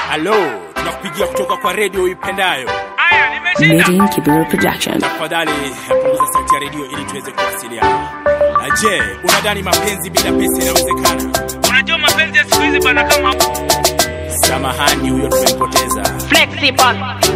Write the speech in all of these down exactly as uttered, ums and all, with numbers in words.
Hello, tunakupigia kutoka kwa radio ipendayo. Aya, nimeshinda. Meeting Kibera Production. Tafadhali punguza sauti ya radio ili tuweze kuwasiliana. Je, unadhani mapenzi bila pesa inawezekana? Unajua mapenzi ya siku hizi bana kama Samahani, huyo tumempoteza. flexible.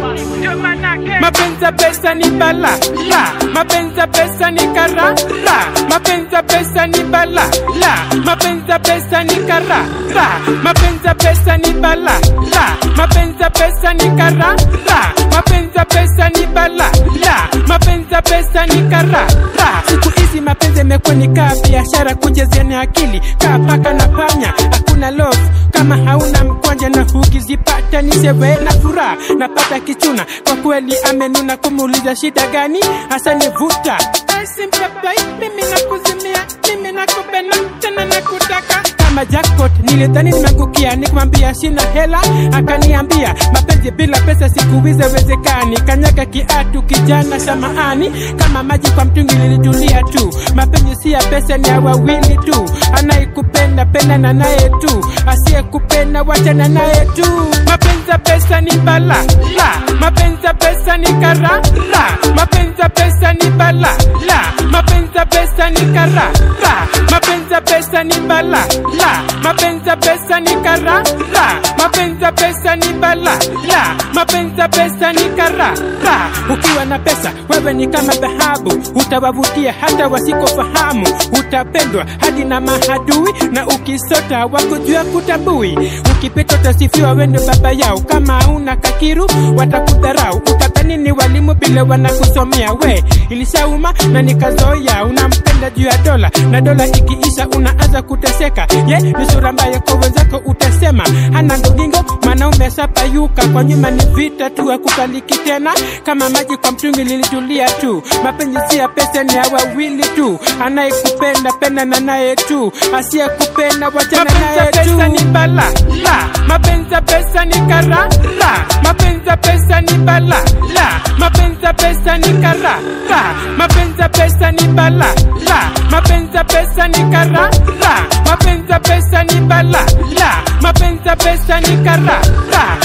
Mapenzi pesa ni bala la, mapenzi pesa ni kara la, mapenzi pesa ni bala la, mapenzi pesa ni kara la, mapenzi pesa ni bala la, mapenzi pesa ni kara la, mapenzi pesa ni bala la, mapenzi pesa ni kara la. Siku hizi mapenzi yamekuwa ni kaa biashara, kujezeana akili kaa paka na panya. Hakuna love kama hauna mkwanja, na ukizipata ni sewe na furaha. Napata kichuna kwa kweli, amenuna kumuuliza shida gani hasa nivuta. Simple boy, mimi nakuzimia, mimi nakupenda tena nakutaka kama jackpot. Nilidhani nimeangukia, nikamwambia sina hela, akaniambia mapenzi bila pesa siku hizi haiwezekani. Kanyaga kiatu kijana shamani, kama maji kwa mtungi nilitulia tu. Mapenzi si ya pesa, ni ya wawili tu. Anayekupenda penda na naye tu, asiyekupenda wachana naye tu. Mapenzi pesa ni bala la, mapenzi pesa ni kara la, mapenzi pesa ni bala la, mapenzi pesa ni kara la, mapenzi pesa ni bala la, mapenzi pesa ni kara la, mapenzi pesa ni bala la, mapenzi pesa ni kara la. Ukiwa na pesa wewe ni kama dhahabu, utawavutia hata wasikofahamu. Utapendwa hadi na mahadui, na ukisota wakujua kutambui. Ukipita utasifiwa wende baba yao, kama una kakiru watakudharau. Utadhani ni walimu bila wanakusomea. We ilishauma na nikazoea, unampenda juu ya dola, na dola ikiisha unaanza kuteseka. Ye ni sura mbaya kwa wenzako utasema hana ndogingo, mwanaume sapayuka. Kwa nyuma ni vita tu, akukaliki tena kama maji kwa mtungi lilitulia tu. Mapenzi si ya pesa, ni ya wawili tu. Anayekupenda penda na naye tu, asiyekupenda wachana naye tu. Mapenzi pesa ni bala la, mapenzi pesa ni kara la, mapenzi pesa ni bala la, mapenzi pesa ni kara la, mapenzi pesa ni bala la, mapenzi pesa ni kara la, mapenzi pesa ni bala la, mapenzi pesa ni kara la.